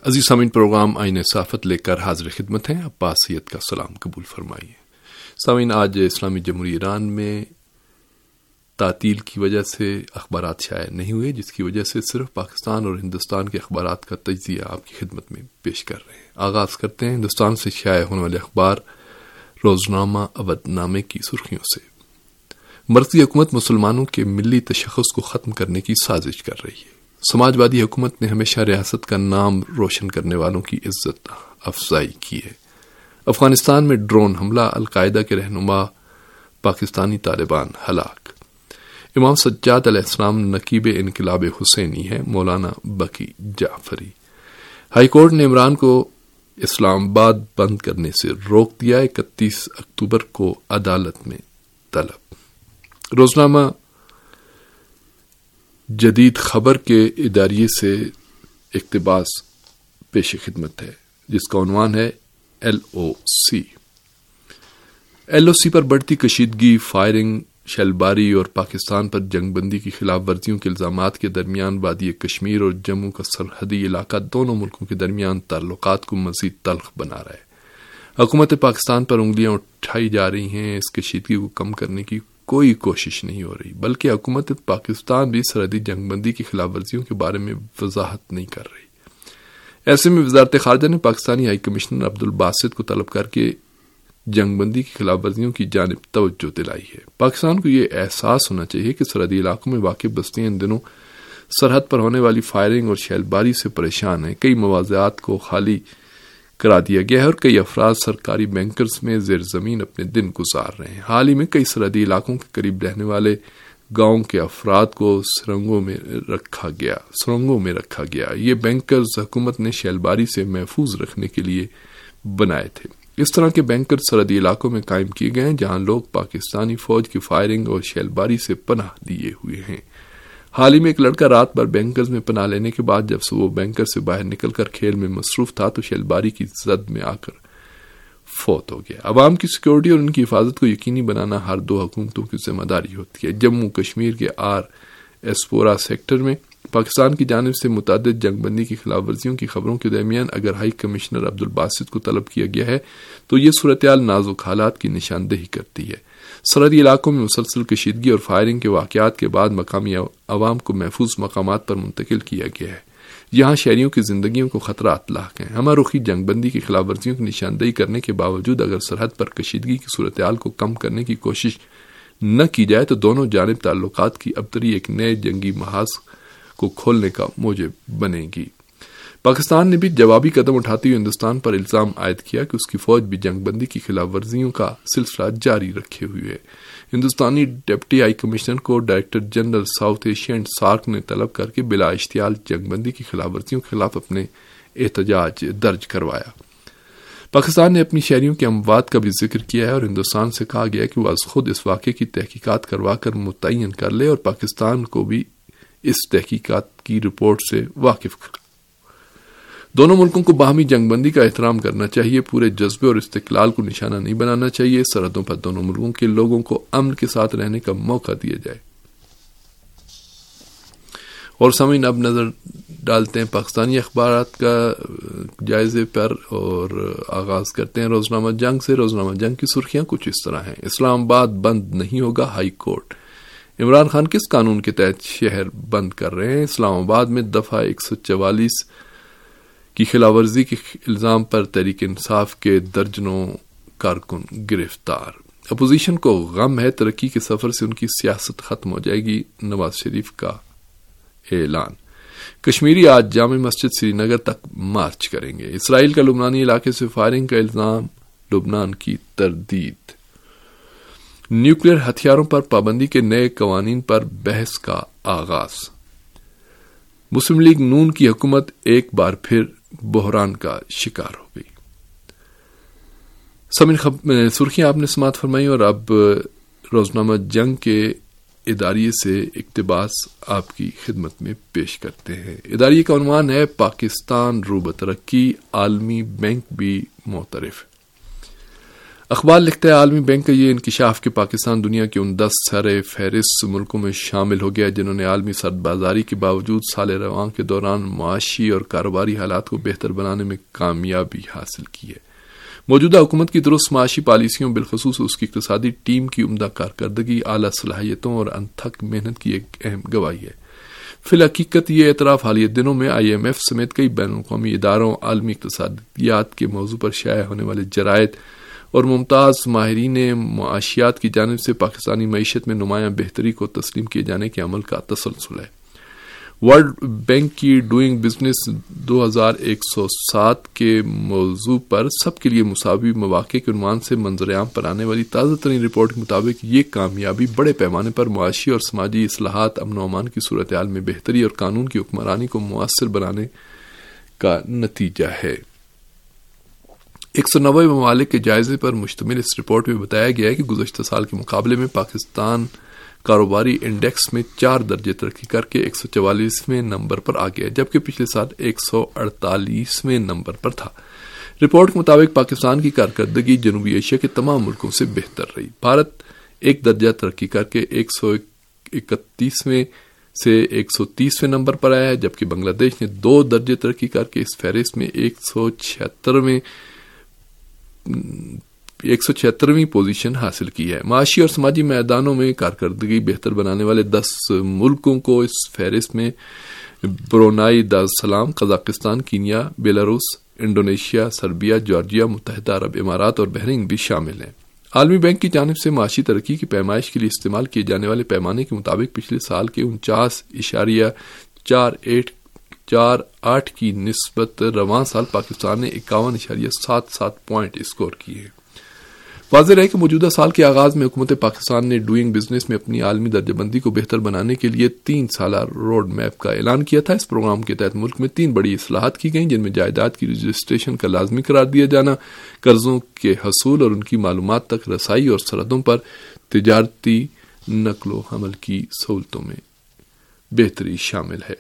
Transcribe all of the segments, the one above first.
عزیز سامعین، پروگرام آئین صحافت لے کر حاضر خدمت ہیں. عباس سید کا سلام قبول فرمائیے. سامعین، آج اسلامی جمہوریہ ایران میں تعطیل کی وجہ سے اخبارات شائع نہیں ہوئے، جس کی وجہ سے صرف پاکستان اور ہندوستان کے اخبارات کا تجزیہ آپ کی خدمت میں پیش کر رہے ہیں. آغاز کرتے ہیں ہندوستان سے شائع ہونے والے اخبار روزنامہ اودھ نامے کی سرخیوں سے. مرکزی حکومت مسلمانوں کے ملی تشخص کو ختم کرنے کی سازش کر رہی ہے. سماج وادی حکومت نے ہمیشہ ریاست کا نام روشن کرنے والوں کی عزت افزائی کی ہے. افغانستان میں ڈرون حملہ، القاعدہ کے رہنما پاکستانی طالبان ہلاک. امام سجاد علیہ السلام نقیب انقلاب حسینی ہے، مولانا بقی جعفری. ہائی کورٹ نے عمران کو اسلام آباد بند کرنے سے روک دیا. 31 اکتوبر کو عدالت میں طلب. روزنامہ جدید خبر کے اداریے سے اقتباس پیش خدمت ہے، جس کا عنوان ہے LOC. LOC پر بڑھتی کشیدگی، فائرنگ، شیلباری اور پاکستان پر جنگ بندی کی خلاف ورزیوں کے الزامات کے درمیان وادی کشمیر اور جموں کا سرحدی علاقہ دونوں ملکوں کے درمیان تعلقات کو مزید تلخ بنا رہا ہے. حکومت پاکستان پر انگلیاں اٹھائی جا رہی ہیں. اس کشیدگی کو کم کرنے کی کوئی کوشش نہیں ہو رہی، بلکہ حکومت پاکستان بھی سرحدی جنگ بندی کی خلاف ورزیوں کے بارے میں وضاحت نہیں کر رہی. ایسے میں وزارت خارجہ نے پاکستانی ہائی کمشنر عبدالباسط کو طلب کر کے جنگ بندی کی خلاف ورزیوں کی جانب توجہ دلائی ہے. پاکستان کو یہ احساس ہونا چاہیے کہ سرحدی علاقوں میں واقع بستیاں ان دنوں سرحد پر ہونے والی فائرنگ اور شیلباری سے پریشان ہیں. کئی مواضعات کو خالی کرا دیا گیا ہے اور کئی افراد سرکاری بینکرز میں زیر زمین اپنے دن گزار رہے ہیں. حال ہی میں کئی سرحدی علاقوں کے قریب رہنے والے گاؤں کے افراد کو سرنگوں میں رکھا گیا. یہ بینکرز حکومت نے شیلباری سے محفوظ رکھنے کے لیے بنائے تھے. اس طرح کے بینکر سرحدی علاقوں میں قائم کیے گئے ہیں جہاں لوگ پاکستانی فوج کی فائرنگ اور شیلباری سے پناہ دیے ہوئے ہیں. حال ہی میں ایک لڑکا رات بھر بینکرز میں پناہ لینے کے بعد جب وہ بینکر سے باہر نکل کر کھیل میں مصروف تھا تو شیلباری کی زد میں آ کر فوت ہو گیا. عوام کی سیکورٹی اور ان کی حفاظت کو یقینی بنانا ہر دو حکومتوں کی ذمہ داری ہوتی ہے. جموں کشمیر کے ایسپورا سیکٹر میں پاکستان کی جانب سے متعدد جنگ بندی کی خلاف ورزیوں کی خبروں کے درمیان اگر ہائی کمشنر عبدالباسط کو طلب کیا گیا ہے تو یہ صورتحال نازک حالات کی نشاندہی کرتی ہے. سرحدی علاقوں میں مسلسل کشیدگی اور فائرنگ کے واقعات کے بعد مقامی عوام کو محفوظ مقامات پر منتقل کیا گیا ہے. یہاں شہریوں کی زندگیوں کو خطرات لاحق ہیں. ہمہ رخی جنگ بندی کی خلاف ورزیوں کی نشاندہی کرنے کے باوجود اگر سرحد پر کشیدگی کی صورتحال کو کم کرنے کی کوشش نہ کی جائے تو دونوں جانب تعلقات کی ابتری ایک نئے جنگی محاذ کو کھولنے کا موجب بنے گی. پاکستان نے بھی جوابی قدم اٹھاتے ہوئے ہندوستان پر الزام عائد کیا کہ اس کی فوج بھی جنگ بندی کی خلاف ورزیوں کا سلسلہ جاری رکھے ہوئے ہے. ہندوستانی ڈپٹی ہائی کمشنر کو director general South Asia and SAARC نے طلب کر کے بلا اشتعال جنگ بندی کی خلاف ورزیوں کے خلاف اپنے احتجاج درج کروایا. پاکستان نے اپنی شہریوں کے اموات کا بھی ذکر کیا ہے اور ہندوستان سے کہا گیا کہ وہ از خود اس واقعے کی تحقیقات کروا کر متعین کر لے اور پاکستان کو بھی اس تحقیقات کی رپورٹ سے واقف کر. دونوں ملکوں کو باہمی جنگ بندی کا احترام کرنا چاہیے. پورے جذبے اور استقلال کو نشانہ نہیں بنانا چاہیے. سرحدوں پر دونوں ملکوں کے لوگوں کو امن کے ساتھ رہنے کا موقع دیا جائے. اور سامعین، اب نظر ڈالتے ہیں پاکستانی اخبارات کا جائزے پر اور آغاز کرتے ہیں روزنامہ جنگ سے. روزنامہ جنگ کی سرخیاں کچھ اس طرح ہیں. اسلام آباد بند نہیں ہوگا، ہائی کورٹ. عمران خان کس قانون کے تحت شہر بند کر رہے ہیں؟ اسلام آباد میں دفعہ 144 کی خلاف ورزی کے الزام پر تحریک انصاف کے درجنوں کارکن گرفتار. اپوزیشن کو غم ہے ترقی کے سفر سے ان کی سیاست ختم ہو جائے گی، نواز شریف کا اعلان. کشمیری آج جامع مسجد سری نگر تک مارچ کریں گے. اسرائیل کا لبنانی علاقے سے فائرنگ کا الزام، لبنان کی تردید. نیوکلیئر ہتھیاروں پر پابندی کے نئے قوانین پر بحث کا آغاز. مسلم لیگ نون کی حکومت ایک بار پھر بحران کا شکار ہو گئی. سرخیاں آپ نے سماعت فرمائی اور اب روزنامہ جنگ کے اداریے سے اقتباس آپ کی خدمت میں پیش کرتے ہیں. اداریے کا عنوان ہے پاکستان روبہ ترقی، عالمی بینک بھی معترف. اخبار لکھتا ہے عالمی بینک کا یہ انکشاف کہ پاکستان دنیا کے ان 10 سر فہرست ملکوں میں شامل ہو گیا جنہوں نے عالمی سرد بازاری کے باوجود سال رواں کے دوران معاشی اور کاروباری حالات کو بہتر بنانے میں کامیابی حاصل کی ہے۔ موجودہ حکومت کی درست معاشی پالیسیوں بالخصوص اس کی اقتصادی ٹیم کی عمدہ کارکردگی، اعلیٰ صلاحیتوں اور انتھک محنت کی ایک اہم گواہی ہے۔ فی الحقیقت یہ اعتراف حالیہ دنوں میں IMF سمیت کئی بین الاقوامی اداروں، عالمی اقتصادیات کے موضوع پر شائع ہونے والے جرائد اور ممتاز ماہرین معاشیات کی جانب سے پاکستانی معیشت میں نمایاں بہتری کو تسلیم کیے جانے کے عمل کا تسلسل ہے۔ ورلڈ بینک کی ڈوئنگ بزنس 2107 کے موضوع پر سب کے لیے مساوی مواقع کے عنوان سے منظر عام پر آنے والی تازہ ترین رپورٹ کے مطابق یہ کامیابی بڑے پیمانے پر معاشی اور سماجی اصلاحات، امن و امان کی صورتحال میں بہتری اور قانون کی حکمرانی کو مؤثر بنانے کا نتیجہ ہے۔ 190 ممالک کے جائزے پر مشتمل اس رپورٹ میں بتایا گیا ہے کہ گزشتہ سال کے مقابلے میں پاکستان کاروباری انڈیکس میں 4 درجے ترقی کر کے 144ویں نمبر پر آ گیا، جبکہ پچھلے سال 148ویں نمبر پر تھا۔ رپورٹ کے مطابق پاکستان کی کارکردگی جنوبی ایشیا کے تمام ملکوں سے بہتر رہی۔ بھارت 1 درجہ ترقی کر کے 131ویں سے 130ویں نمبر پر آیا ہے، جبکہ بنگلہ دیش نے 2 درجے ترقی کر کے اس فہرست میں 176ویں پوزیشن حاصل کی ہے۔ معاشی اور سماجی میدانوں میں کارکردگی بہتر بنانے والے 10 ملکوں کو اس فہرست میں Brunei Darussalam, Kazakhstan, Kenya, Belarus, Indonesia, Serbia, Georgia, متحدہ عرب امارات اور بحرین بھی شامل ہیں۔ عالمی بینک کی جانب سے معاشی ترقی کی پیمائش کے لیے استعمال کیے جانے والے پیمانے کے مطابق پچھلے سال کے 49.48 کی نسبت رواں سال پاکستان نے 51.77 پوائنٹ اسکور کیے۔ واضح رہے کہ موجودہ سال کے آغاز میں حکومت پاکستان نے ڈوئنگ بزنس میں اپنی عالمی درجہ بندی کو بہتر بنانے کے لیے 3 سالہ روڈ میپ کا اعلان کیا تھا۔ اس پروگرام کے تحت ملک میں 3 بڑی اصلاحات کی گئیں، جن میں جائیداد کی رجسٹریشن کا لازمی قرار دیا جانا، قرضوں کے حصول اور ان کی معلومات تک رسائی اور سرحدوں پر تجارتی نقل و حمل کی سہولتوں میں بہتری شامل ہے۔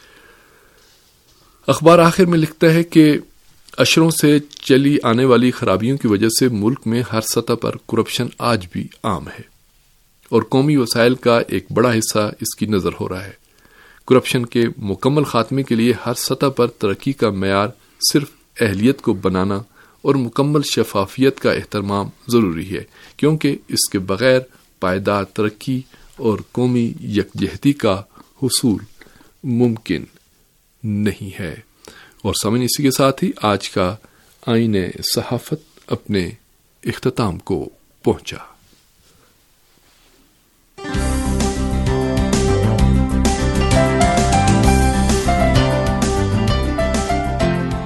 اخبار آخر میں لکھتا ہے کہ اشروں سے چلی آنے والی خرابیوں کی وجہ سے ملک میں ہر سطح پر کرپشن آج بھی عام ہے اور قومی وسائل کا ایک بڑا حصہ اس کی نظر ہو رہا ہے۔ کرپشن کے مکمل خاتمے کے لیے ہر سطح پر ترقی کا معیار صرف اہلیت کو بنانا اور مکمل شفافیت کا اہتمام ضروری ہے، کیونکہ اس کے بغیر پائیدار ترقی اور قومی یکجہتی کا حصول ممکن نہیں ہے۔ اور سامعین، اسی کے ساتھ ہی آج کا آئین صحافت اپنے اختتام کو پہنچا۔